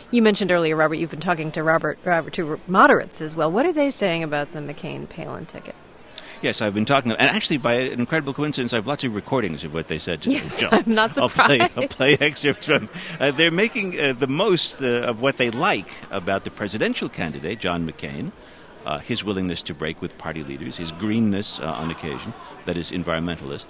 You mentioned earlier, Robert, you've been talking to to moderates as well. What are they saying about the McCain-Palin ticket? Yes, I've been talking, and actually, by an incredible coincidence, I have lots of recordings of what they said today. Yes, I'm not surprised. I'll play excerpts from. They're making the most of what they like about the presidential candidate, John McCain, his willingness to break with party leaders, his greenness on occasion, that is environmentalism.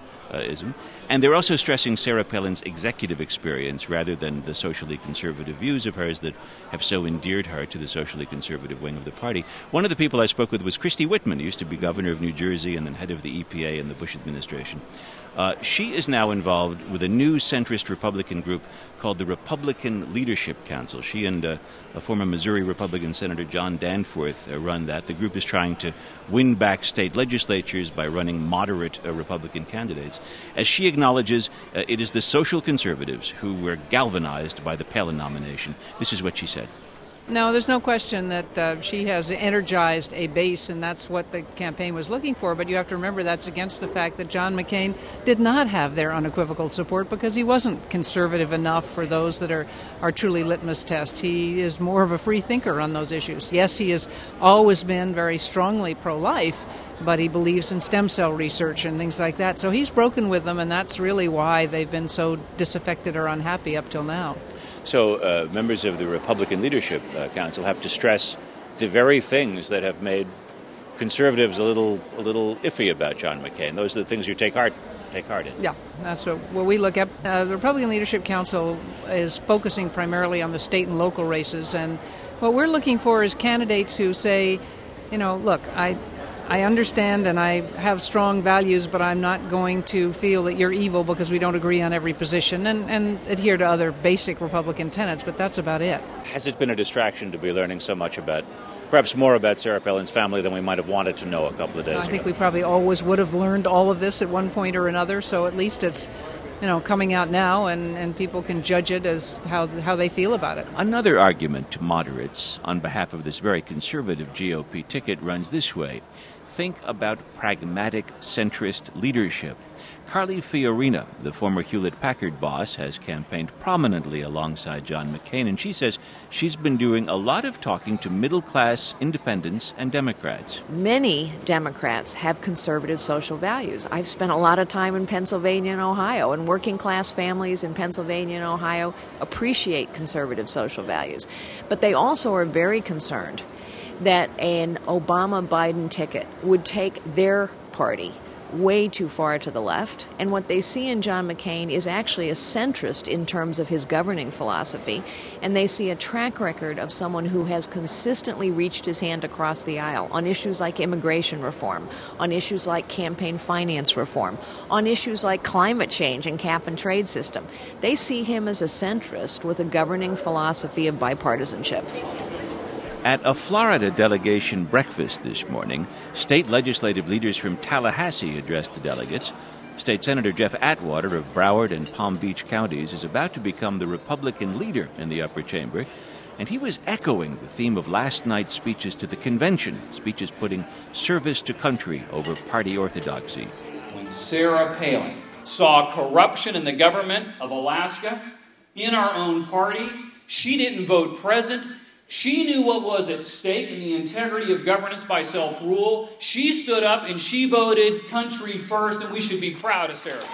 And they're also stressing Sarah Palin's executive experience rather than the socially conservative views of hers that have so endeared her to the socially conservative wing of the party. One of the people I spoke with was Christy Whitman, who used to be governor of New Jersey and then head of the EPA in the Bush administration. She is now involved with a new centrist Republican group called the Republican Leadership Council. She and a former Missouri Republican Senator John Danforth run that. The group is trying to win back state legislatures by running moderate Republican candidates. As she acknowledges, it is the social conservatives who were galvanized by the Palin nomination. This is what she said. No, there's no question that she has energized a base, and that's what the campaign was looking for. But you have to remember that's against the fact that John McCain did not have their unequivocal support because he wasn't conservative enough for those that are truly litmus tests. He is more of a free thinker on those issues. Yes, he has always been very strongly pro-life, but he believes in stem cell research and things like that. So he's broken with them, and that's really why they've been so disaffected or unhappy up till now. So members of the Republican Leadership Council have to stress the very things that have made conservatives a little iffy about John McCain. Those are the things you take heart in. Yeah, that's what we look at. The Republican Leadership Council is focusing primarily on the state and local races, and what we're looking for is candidates who say, look, I understand and I have strong values, but I'm not going to feel that you're evil because we don't agree on every position and adhere to other basic Republican tenets, but that's about it. Has it been a distraction to be learning so much perhaps more about Sarah Palin's family than we might have wanted to know a couple of days ago? I think we probably always would have learned all of this at one point or another, so at least it's coming out now, and people can judge it as how they feel about it. Another argument to moderates on behalf of this very conservative GOP ticket runs this way. Think about pragmatic centrist leadership. Carly Fiorina, the former Hewlett-Packard boss, has campaigned prominently alongside John McCain, and she says she's been doing a lot of talking to middle-class independents and Democrats. Many Democrats have conservative social values. I've spent a lot of time in Pennsylvania and Ohio, and working-class families in Pennsylvania and Ohio appreciate conservative social values. But they also are very concerned that an Obama-Biden ticket would take their party way too far to the left. And what they see in John McCain is actually a centrist in terms of his governing philosophy. And they see a track record of someone who has consistently reached his hand across the aisle on issues like immigration reform, on issues like campaign finance reform, on issues like climate change and cap and trade system. They see him as a centrist with a governing philosophy of bipartisanship. At a Florida delegation breakfast this morning, state legislative leaders from Tallahassee addressed the delegates. State Senator Jeff Atwater of Broward and Palm Beach counties is about to become the Republican leader in the upper chamber, and he was echoing the theme of last night's speeches to the convention, speeches putting service to country over party orthodoxy. When Sarah Palin saw corruption in the government of Alaska, in our own party, she didn't vote present. She knew what was at stake in the integrity of governance by self-rule. She stood up and she voted country first, and we should be proud of Sarah.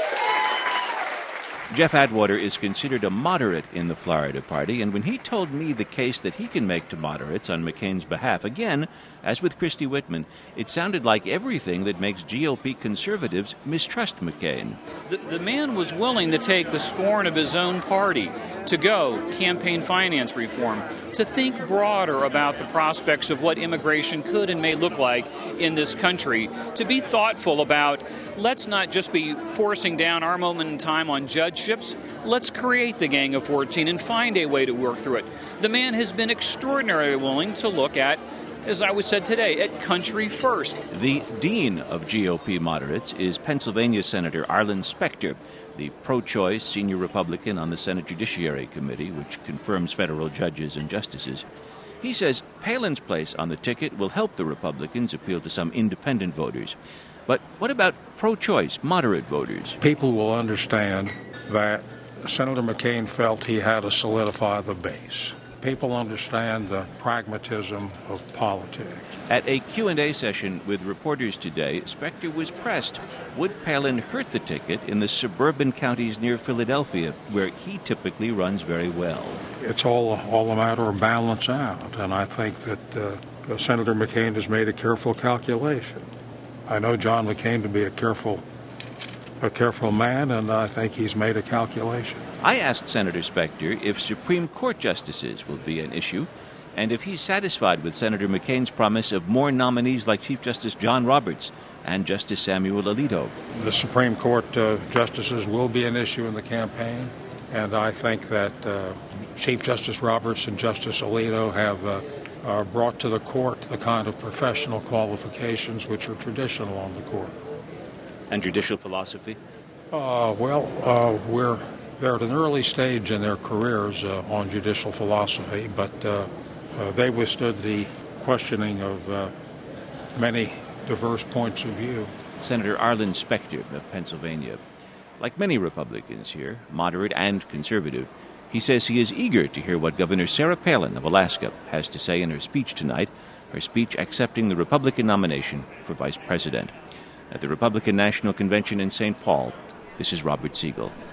Jeff Atwater is considered a moderate in the Florida party, and when he told me the case that he can make to moderates on McCain's behalf, again, as with Christy Whitman, it sounded like everything that makes GOP conservatives mistrust McCain. The man was willing to take the scorn of his own party, to go campaign finance reform, to think broader about the prospects of what immigration could and may look like in this country, to be thoughtful about let's not just be forcing down our moment in time on judgeships. Let's create the Gang of 14 and find a way to work through it. The man has been extraordinarily willing to look at, as I was said today, at country first. The dean of GOP moderates is Pennsylvania Senator Arlen Specter, the pro-choice senior Republican on the Senate Judiciary Committee, which confirms federal judges and justices. He says Palin's place on the ticket will help the Republicans appeal to some independent voters. But what about pro-choice, moderate voters? People will understand that Senator McCain felt he had to solidify the base. people understand the pragmatism of politics. At a Q&A session with reporters today, Specter was pressed. Would Palin hurt the ticket in the suburban counties near Philadelphia, where he typically runs very well? It's all a matter of balance out, and I think that Senator McCain has made a careful calculation. I know John McCain to be a careful man, and I think he's made a calculation. I asked Senator Specter if Supreme Court justices will be an issue, and if he's satisfied with Senator McCain's promise of more nominees like Chief Justice John Roberts and Justice Samuel Alito. The Supreme Court justices will be an issue in the campaign, and I think that Chief Justice Roberts and Justice Alito have brought to the court the kind of professional qualifications which are traditional on the court. And judicial philosophy? They're at an early stage in their careers on judicial philosophy, but they withstood the questioning of many diverse points of view. Senator Arlen Specter of Pennsylvania. Like many Republicans here, moderate and conservative, he says he is eager to hear what Governor Sarah Palin of Alaska has to say in her speech tonight, her speech accepting the Republican nomination for vice president. At the Republican National Convention in St. Paul, this is Robert Siegel.